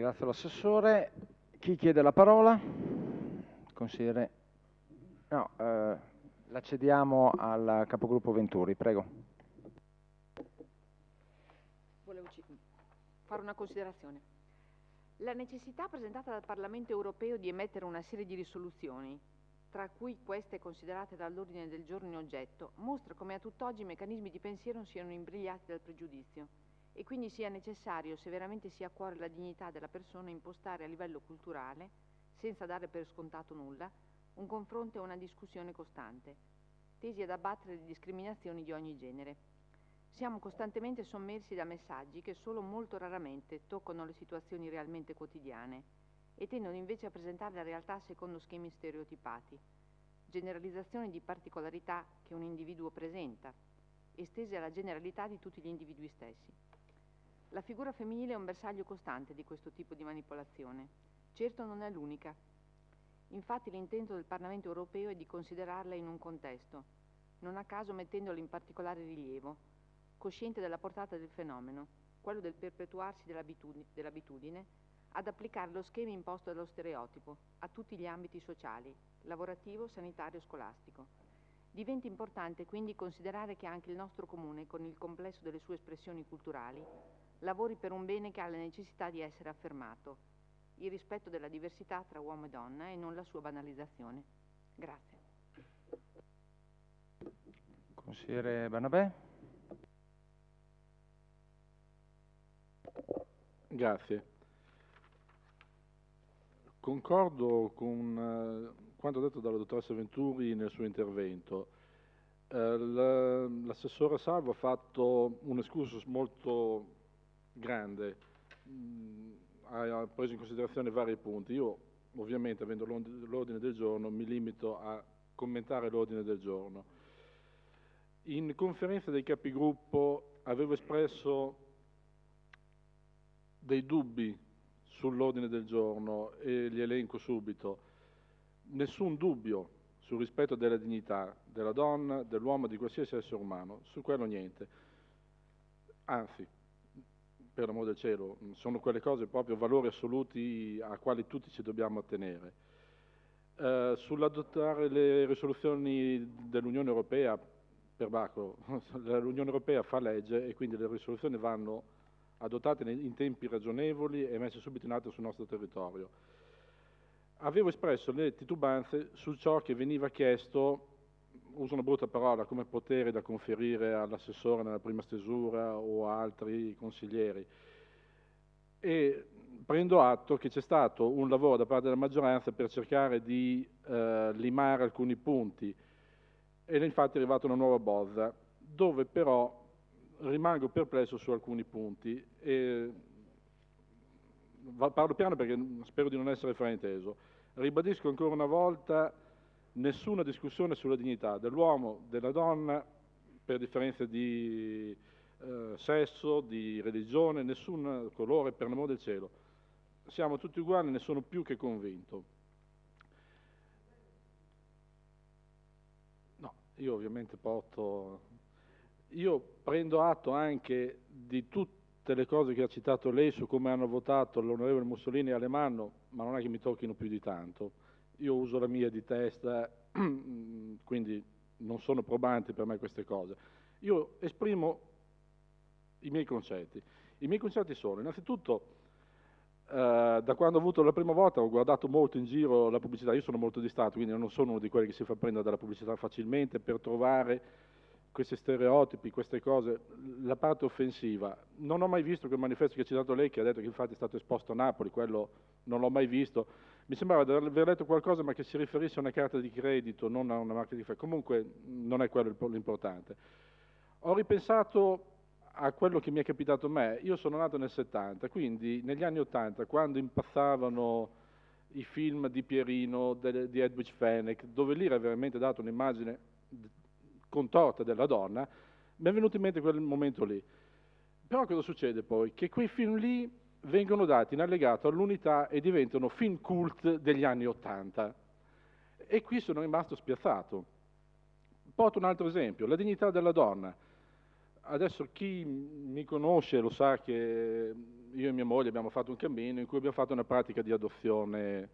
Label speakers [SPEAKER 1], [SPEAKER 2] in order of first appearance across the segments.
[SPEAKER 1] Ringrazio l'assessore. Chi chiede la parola? Consigliere? No, la cediamo al capogruppo Venturi, prego.
[SPEAKER 2] Volevo fare una considerazione. La necessità presentata dal Parlamento europeo di emettere una serie di risoluzioni, tra cui queste considerate dall'ordine del giorno in oggetto, mostra come a tutt'oggi i meccanismi di pensiero siano imbrigliati dal pregiudizio e quindi sia necessario, se veramente si ha a cuore la dignità della persona, impostare a livello culturale, senza dare per scontato nulla, un confronto e una discussione costante, tesi ad abbattere le discriminazioni di ogni genere. Siamo costantemente sommersi da messaggi che solo molto raramente toccano le situazioni realmente quotidiane e tendono invece a presentare la realtà secondo schemi stereotipati, generalizzazioni di particolarità che un individuo presenta, estese alla generalità di tutti gli individui stessi. La figura femminile è un bersaglio costante di questo tipo di manipolazione. Certo non è l'unica. Infatti l'intento del Parlamento europeo è di considerarla in un contesto, non a caso mettendola in particolare rilievo, cosciente della portata del fenomeno, quello del perpetuarsi dell'abitudine ad applicare lo schema imposto dallo stereotipo a tutti gli ambiti sociali, lavorativo, sanitario, scolastico. Diventa importante quindi considerare che anche il nostro comune, con il complesso delle sue espressioni culturali, lavori per un bene che ha la necessità di essere affermato, il rispetto della diversità tra uomo e donna e non la sua banalizzazione. Grazie.
[SPEAKER 1] Consigliere Bernabé.
[SPEAKER 3] Grazie. Concordo con quanto detto dalla dottoressa Venturi nel suo intervento. L'assessore Salvo ha fatto un excursus molto grande, ha preso in considerazione vari punti. Io ovviamente, avendo l'ordine del giorno, mi limito a commentare l'ordine del giorno. In conferenza dei capigruppo avevo espresso dei dubbi sull'ordine del giorno e li elenco subito. Nessun dubbio sul rispetto della dignità della donna, dell'uomo, di qualsiasi essere umano, su quello niente. Anzi, per l'amor del cielo, sono quelle cose proprio valori assoluti a quali tutti ci dobbiamo attenere. Sull'adottare le risoluzioni dell'Unione Europea, perbacco, l'Unione Europea fa legge e quindi le risoluzioni vanno adottate in tempi ragionevoli e messe subito in atto sul nostro territorio. Avevo espresso le titubanze su ciò che veniva chiesto, uso una brutta parola, come potere da conferire all'assessore nella prima stesura o a altri consiglieri, e prendo atto che c'è stato un lavoro da parte della maggioranza per cercare di limare alcuni punti ed infatti è arrivata una nuova bozza, dove però rimango perplesso su alcuni punti e parlo piano perché spero di non essere frainteso. Ribadisco ancora una volta: nessuna discussione sulla dignità dell'uomo, della donna, per differenze di sesso, di religione, nessun colore, per l'amor del cielo. Siamo tutti uguali, ne sono più che convinto. No, io ovviamente io prendo atto anche di tutte le cose che ha citato lei su come hanno votato l'onorevole Mussolini e Alemanno, ma non è che mi tocchino più di tanto. Io uso la mia di testa, quindi non sono probanti per me queste cose. Io esprimo i miei concetti. I miei concetti sono, innanzitutto, da quando ho avuto la prima volta ho guardato molto in giro la pubblicità. Io sono molto distratto, quindi non sono uno di quelli che si fa prendere dalla pubblicità facilmente per trovare questi stereotipi, queste cose, la parte offensiva. Non ho mai visto quel manifesto che ha citato lei, che ha detto che infatti è stato esposto a Napoli, quello non l'ho mai visto. Mi sembrava di aver letto qualcosa ma che si riferisse a una carta di credito, non a una marca di fede. Comunque non è quello l'importante. Ho ripensato a quello che mi è capitato a me. Io sono nato nel 70, quindi negli anni 80, quando impazzavano i film di Pierino, di Edwige Fenech, dove lì era veramente data un'immagine contorta della donna, mi è venuto in mente quel momento lì. Però cosa succede poi? Che quei film lì vengono dati in allegato all'Unità e diventano film cult degli anni 80. E qui sono rimasto spiazzato. Porto un altro esempio, la dignità della donna. adesso chi mi conosce lo sa che io e mia moglie abbiamo fatto un cammino in cui abbiamo fatto una pratica di adozione.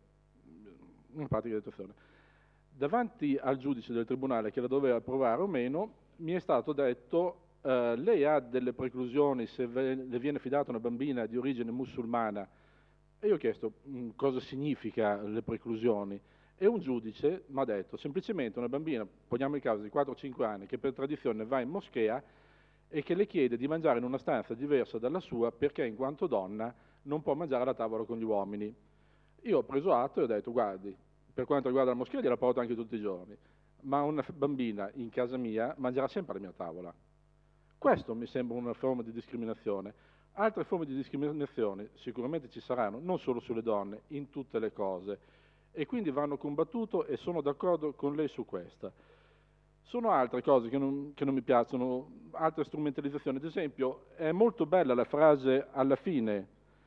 [SPEAKER 3] Davanti al giudice del tribunale che la doveva approvare o meno, mi è stato detto lei ha delle preclusioni se le viene fidata una bambina di origine musulmana. E io ho chiesto cosa significa le preclusioni. E un giudice mi ha detto semplicemente una bambina, poniamo il caso di 4-5 anni, che per tradizione va in moschea e che le chiede di mangiare in una stanza diversa dalla sua perché in quanto donna non può mangiare alla tavola con gli uomini. Io ho preso atto e ho detto guardi, per quanto riguarda la moschea gliela porto anche tutti i giorni, ma una bambina in casa mia mangerà sempre alla mia tavola. Questo mi sembra una forma di discriminazione. Altre forme di discriminazione sicuramente ci saranno, non solo sulle donne, in tutte le cose, e quindi vanno combattuto e sono d'accordo con lei su questa. Sono altre cose che non mi piacciono, altre strumentalizzazioni. Ad esempio, è molto bella la frase alla fine,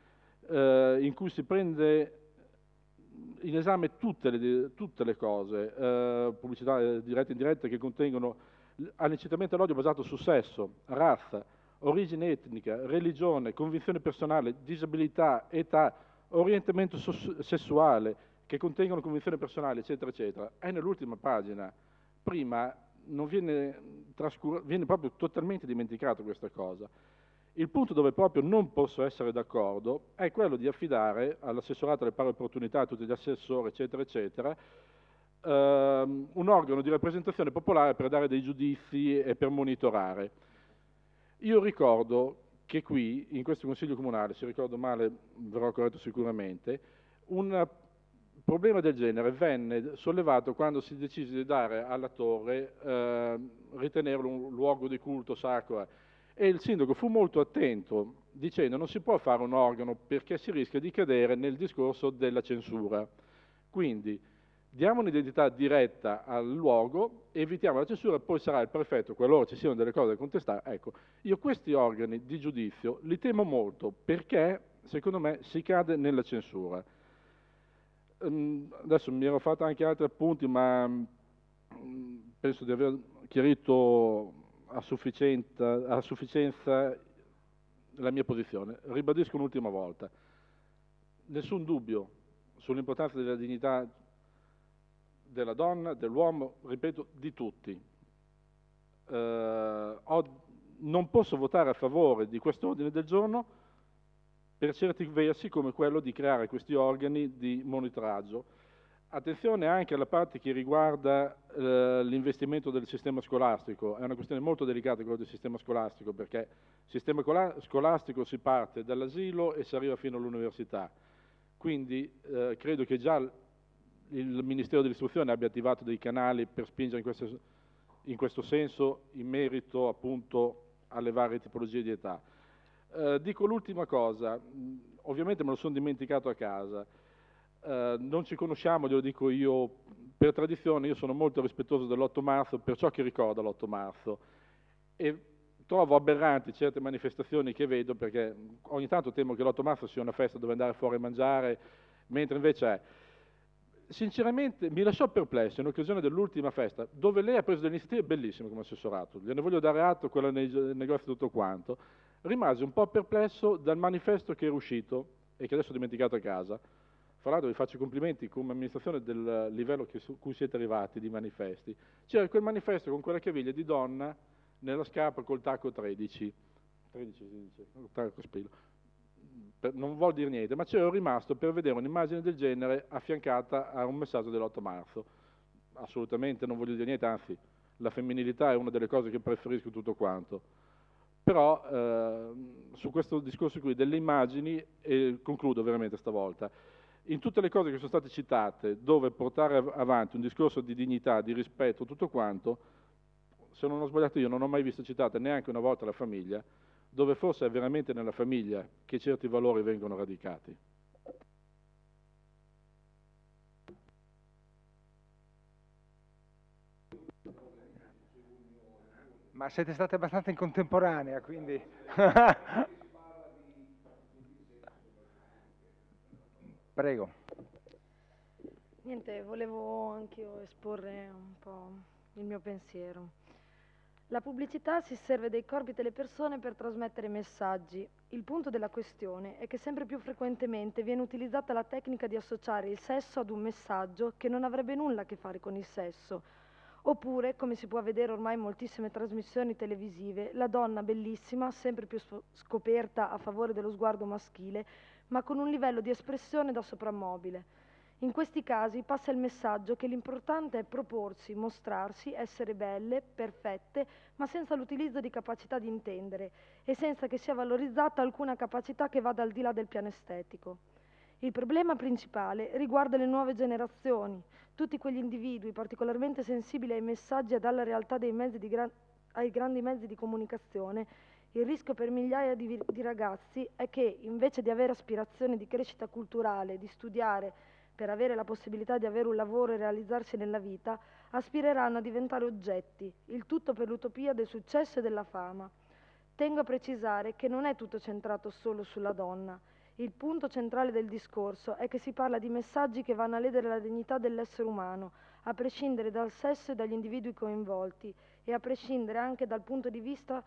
[SPEAKER 3] in cui si prende in esame tutte le cose, pubblicità dirette e indirette che contengono all'incitamento all'odio basato su sesso, razza, origine etnica, religione, convinzione personale, disabilità, età, orientamento sessuale, che contengono convinzione personale, eccetera, eccetera. È nell'ultima pagina. Prima non viene proprio totalmente dimenticato questa cosa. Il punto dove proprio non posso essere d'accordo è quello di affidare all'assessorato alle pari opportunità, a tutti gli assessori, eccetera, eccetera, un organo di rappresentazione popolare per dare dei giudizi e per monitorare. Io ricordo che qui, in questo Consiglio Comunale, se ricordo male verrò corretto sicuramente, un problema del genere venne sollevato quando si decise di dare alla torre, ritenerlo un luogo di culto sacro, e il sindaco fu molto attento dicendo non si può fare un organo perché si rischia di cadere nel discorso della censura. Quindi diamo un'identità diretta al luogo, evitiamo la censura, poi sarà il prefetto, qualora ci siano delle cose da contestare. Ecco, io questi organi di giudizio li temo molto perché, secondo me, si cade nella censura. Adesso mi ero fatto anche altri appunti, ma penso di aver chiarito a sufficienza la mia posizione. Ribadisco un'ultima volta. Nessun dubbio sull'importanza della dignità della donna, dell'uomo, ripeto, di tutti. Non posso votare a favore di questo ordine del giorno per certi versi come quello di creare questi organi di monitoraggio. Attenzione anche alla parte che riguarda l'investimento del sistema scolastico, è una questione molto delicata quella del sistema scolastico perché il sistema scolastico si parte dall'asilo e si arriva fino all'università, quindi credo che già il Ministero dell'Istruzione abbia attivato dei canali per spingere in questo senso in merito appunto alle varie tipologie di età. Dico l'ultima cosa, ovviamente me lo sono dimenticato a casa. Non ci conosciamo, glielo dico io, per tradizione io sono molto rispettoso dell'8 marzo per ciò che ricorda l'8 marzo e trovo aberranti certe manifestazioni che vedo perché ogni tanto temo che l'8 marzo sia una festa dove andare fuori a mangiare, mentre invece è. Sinceramente mi lasciò perplesso in occasione dell'ultima festa, dove lei ha preso delle iniziative bellissime come assessorato, gliene voglio dare atto, quella nei negozi e tutto quanto, rimasi un po' perplesso dal manifesto che era uscito e che adesso ho dimenticato a casa. Fra l'altro vi faccio i complimenti come amministrazione del livello su cui siete arrivati di manifesti. C'era quel manifesto con quella caviglia di donna nella scarpa col tacco 13 si dice, tacco spillo. Non vuol dire niente, ma c'ero rimasto per vedere un'immagine del genere affiancata a un messaggio dell'8 marzo. Assolutamente non voglio dire niente, anzi, la femminilità è una delle cose che preferisco tutto quanto. Però su questo discorso qui delle immagini, e concludo veramente stavolta, in tutte le cose che sono state citate, dove portare avanti un discorso di dignità, di rispetto, tutto quanto, se non ho sbagliato io non ho mai visto citata neanche una volta la famiglia, dove forse è veramente nella famiglia che certi valori vengono radicati.
[SPEAKER 1] Ma siete stati abbastanza in contemporanea, quindi... Prego.
[SPEAKER 4] Niente, volevo anch'io esporre un po' il mio pensiero. La pubblicità si serve dei corpi delle persone per trasmettere messaggi. Il punto della questione è che sempre più frequentemente viene utilizzata la tecnica di associare il sesso ad un messaggio che non avrebbe nulla a che fare con il sesso. Oppure, come si può vedere ormai in moltissime trasmissioni televisive, la donna bellissima, sempre più scoperta a favore dello sguardo maschile, ma con un livello di espressione da soprammobile. In questi casi passa il messaggio che l'importante è proporsi, mostrarsi, essere belle, perfette, ma senza l'utilizzo di capacità di intendere e senza che sia valorizzata alcuna capacità che vada al di là del piano estetico. Il problema principale riguarda le nuove generazioni, tutti quegli individui particolarmente sensibili ai messaggi e alla realtà dei ai grandi mezzi di comunicazione. Il rischio per migliaia di ragazzi è che, invece di avere aspirazioni di crescita culturale, di studiare, per avere la possibilità di avere un lavoro e realizzarsi nella vita, aspireranno a diventare oggetti, il tutto per l'utopia del successo e della fama. Tengo a precisare che non è tutto centrato solo sulla donna. Il punto centrale del discorso è che si parla di messaggi che vanno a ledere la dignità dell'essere umano, a prescindere dal sesso e dagli individui coinvolti, e a prescindere anche da che punto di vista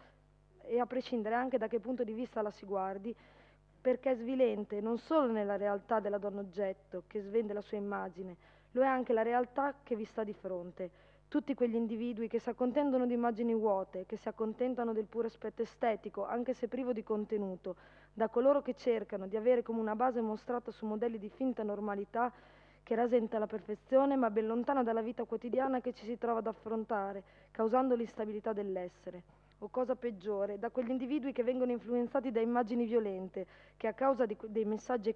[SPEAKER 4] la si guardi, perché è svilente non solo nella realtà della donna oggetto che svende la sua immagine, lo è anche la realtà che vi sta di fronte. Tutti quegli individui che si accontentano di immagini vuote, che si accontentano del puro aspetto estetico, anche se privo di contenuto, da coloro che cercano di avere come una base mostrata su modelli di finta normalità che rasenta la perfezione, ma ben lontana dalla vita quotidiana che ci si trova ad affrontare, causando l'instabilità dell'essere. O cosa peggiore, da quegli individui che vengono influenzati da immagini violente, che a causa dei messaggi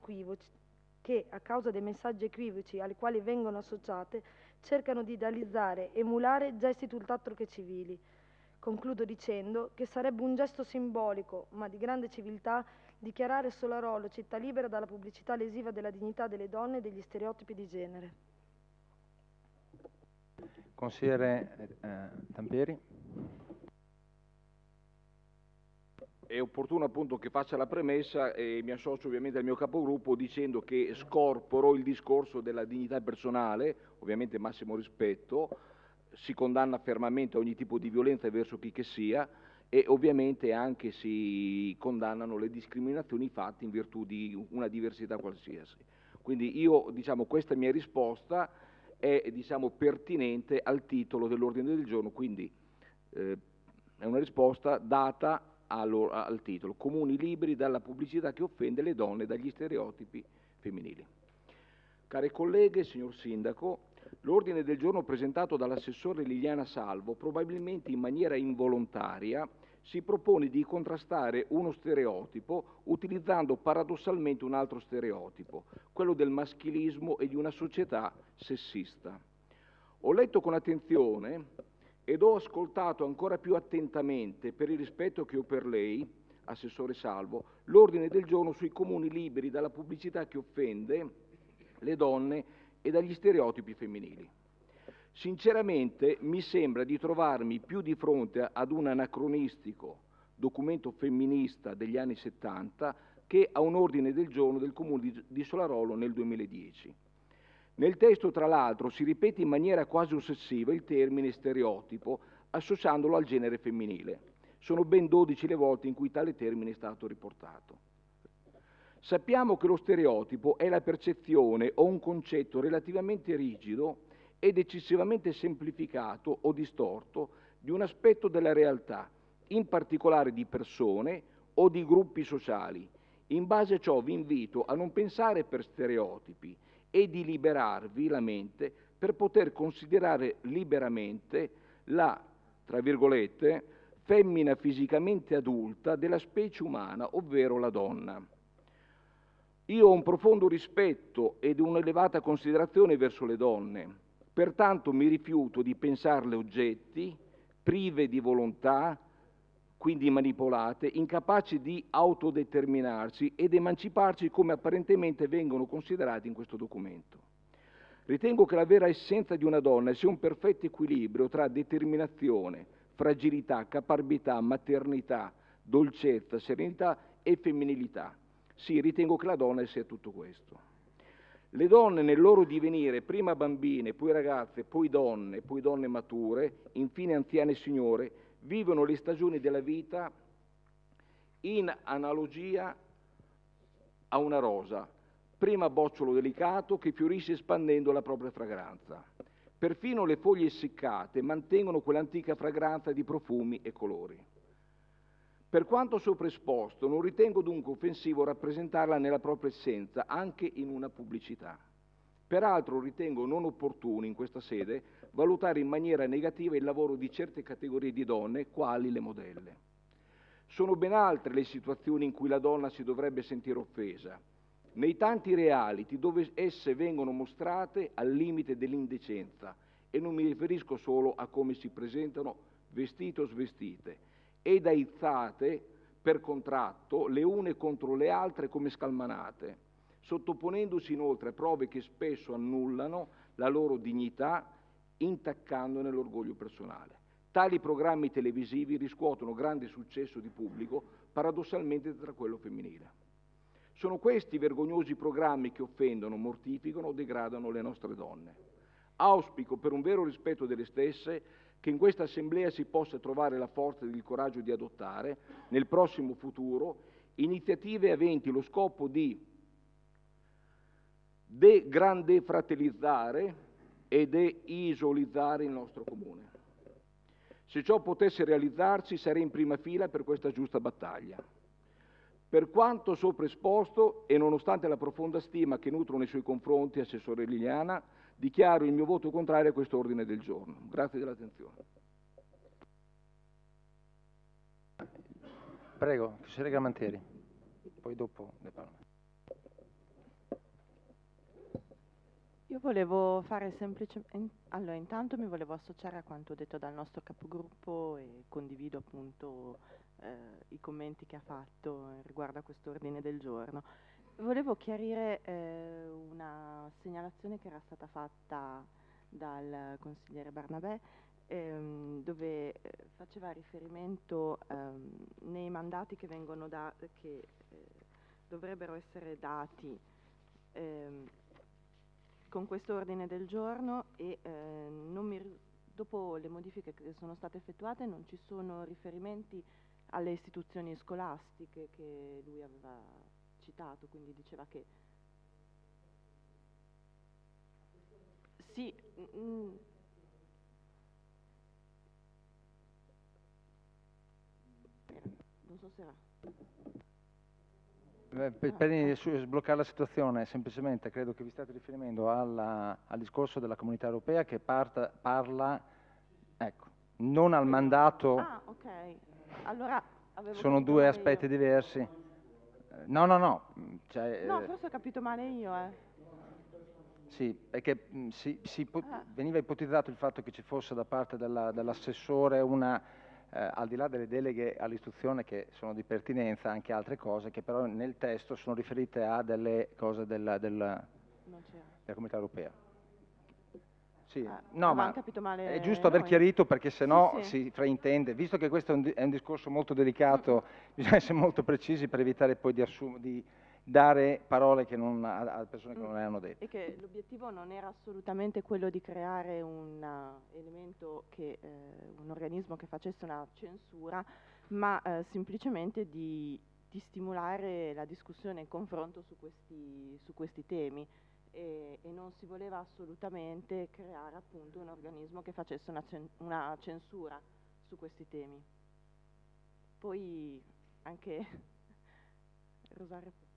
[SPEAKER 4] equivoci ai quali vengono associate, cercano di idealizzare, emulare gesti tutt'altro che civili. Concludo dicendo che sarebbe un gesto simbolico, ma di grande civiltà, dichiarare Solarolo città libera dalla pubblicità lesiva della dignità delle donne e degli stereotipi di genere.
[SPEAKER 1] Consigliere Tampieri.
[SPEAKER 5] È opportuno appunto che faccia la premessa e mi associo ovviamente al mio capogruppo dicendo che scorporo il discorso della dignità personale, ovviamente massimo rispetto, si condanna fermamente ogni tipo di violenza verso chi che sia e ovviamente anche si condannano le discriminazioni fatte in virtù di una diversità qualsiasi. Quindi io, questa mia risposta è, pertinente al titolo dell'ordine del giorno, quindi è una risposta data al titolo: comuni liberi dalla pubblicità che offende le donne e dagli stereotipi femminili. Care colleghe, signor Sindaco, l'ordine del giorno presentato dall'assessore Liliana Salvo, probabilmente in maniera involontaria, si propone di contrastare uno stereotipo utilizzando paradossalmente un altro stereotipo, quello del maschilismo e di una società sessista. Ho letto con attenzione ed ho ascoltato ancora più attentamente, per il rispetto che ho per lei, Assessore Salvo, l'ordine del giorno sui comuni liberi dalla pubblicità che offende le donne e dagli stereotipi femminili. Sinceramente mi sembra di trovarmi più di fronte ad un anacronistico documento femminista degli anni 70 che a un ordine del giorno del comune di Solarolo nel 2010. Nel testo, tra l'altro, si ripete in maniera quasi ossessiva il termine stereotipo, associandolo al genere femminile. Sono ben 12 le volte in cui tale termine è stato riportato. Sappiamo che lo stereotipo è la percezione o un concetto relativamente rigido ed eccessivamente semplificato o distorto di un aspetto della realtà, in particolare di persone o di gruppi sociali. In base a ciò vi invito a non pensare per stereotipi e di liberarvi la mente per poter considerare liberamente la, tra virgolette, femmina fisicamente adulta della specie umana, ovvero la donna. Io ho un profondo rispetto ed un'elevata considerazione verso le donne, pertanto mi rifiuto di pensarle oggetti, prive di volontà, quindi manipolate, incapaci di autodeterminarsi ed emanciparsi come apparentemente vengono considerati in questo documento. Ritengo che la vera essenza di una donna sia un perfetto equilibrio tra determinazione, fragilità, caparbità, maternità, dolcezza, serenità e femminilità. Sì, ritengo che la donna sia tutto questo. Le donne nel loro divenire, prima bambine, poi ragazze, poi donne mature, infine anziane signore, vivono le stagioni della vita in analogia a una rosa, prima bocciolo delicato che fiorisce espandendo la propria fragranza. Perfino le foglie essiccate mantengono quell'antica fragranza di profumi e colori. Per quanto sopra esposto, non ritengo dunque offensivo rappresentarla nella propria essenza, anche in una pubblicità. Peraltro ritengo non opportuno in questa sede valutare in maniera negativa il lavoro di certe categorie di donne, quali le modelle. Sono ben altre le situazioni in cui la donna si dovrebbe sentire offesa. Nei tanti reality dove esse vengono mostrate al limite dell'indecenza, e non mi riferisco solo a come si presentano vestite o svestite, ed aizzate per contratto le une contro le altre come scalmanate, sottoponendosi inoltre a prove che spesso annullano la loro dignità, intaccandone l'orgoglio personale. Tali programmi televisivi riscuotono grande successo di pubblico, paradossalmente tra quello femminile. Sono questi vergognosi programmi che offendono, mortificano o degradano le nostre donne. Auspico, per un vero rispetto delle stesse, che in questa assemblea si possa trovare la forza ed il coraggio di adottare, nel prossimo futuro, iniziative aventi lo scopo di degrandefratellizzare e deisolizzare il nostro comune. Se ciò potesse realizzarsi, sarei in prima fila per questa giusta battaglia. Per quanto sopra esposto, e nonostante la profonda stima che nutro nei suoi confronti, Assessore Liliana, dichiaro il mio voto contrario a questo ordine del giorno. Grazie dell'attenzione.
[SPEAKER 1] Prego, Consigliere Gramanteri, poi dopo ne parlo.
[SPEAKER 6] Io volevo fare semplicemente, allora intanto mi volevo associare a quanto detto dal nostro capogruppo e condivido appunto i commenti che ha fatto riguardo a questo ordine del giorno. Volevo chiarire una segnalazione che era stata fatta dal consigliere Barnabè, dove faceva riferimento nei mandati che vengono che dovrebbero essere dati con questo ordine del giorno e dopo le modifiche che sono state effettuate non ci sono riferimenti alle istituzioni scolastiche che lui aveva citato, quindi diceva che sì, non so se era.
[SPEAKER 1] Per sbloccare la situazione, semplicemente credo che vi state riferendo al discorso della Comunità Europea che parla, ecco, non al mandato.
[SPEAKER 6] Ah, ok. Allora
[SPEAKER 1] sono due aspetti diversi. No. Cioè,
[SPEAKER 6] no, forse ho capito male io,
[SPEAKER 1] Sì, perché veniva ipotizzato il fatto che ci fosse da parte dell'assessore una, al di là delle deleghe all'istruzione che sono di pertinenza, anche altre cose che però nel testo sono riferite a delle cose della Comunità Europea. Sì, no, ma
[SPEAKER 6] capito male
[SPEAKER 1] è giusto aver chiarito perché sennò
[SPEAKER 6] sì.
[SPEAKER 1] si fraintende. Visto che questo è un discorso molto delicato, bisogna essere molto precisi per evitare poi di dare parole che non, a persone che non le hanno dette.
[SPEAKER 6] E che l'obiettivo non era assolutamente quello di creare un elemento un organismo che facesse una censura, ma semplicemente di stimolare la discussione e il confronto su questi temi. E non si voleva assolutamente creare appunto un organismo che facesse una censura su questi temi. Poi anche Rosario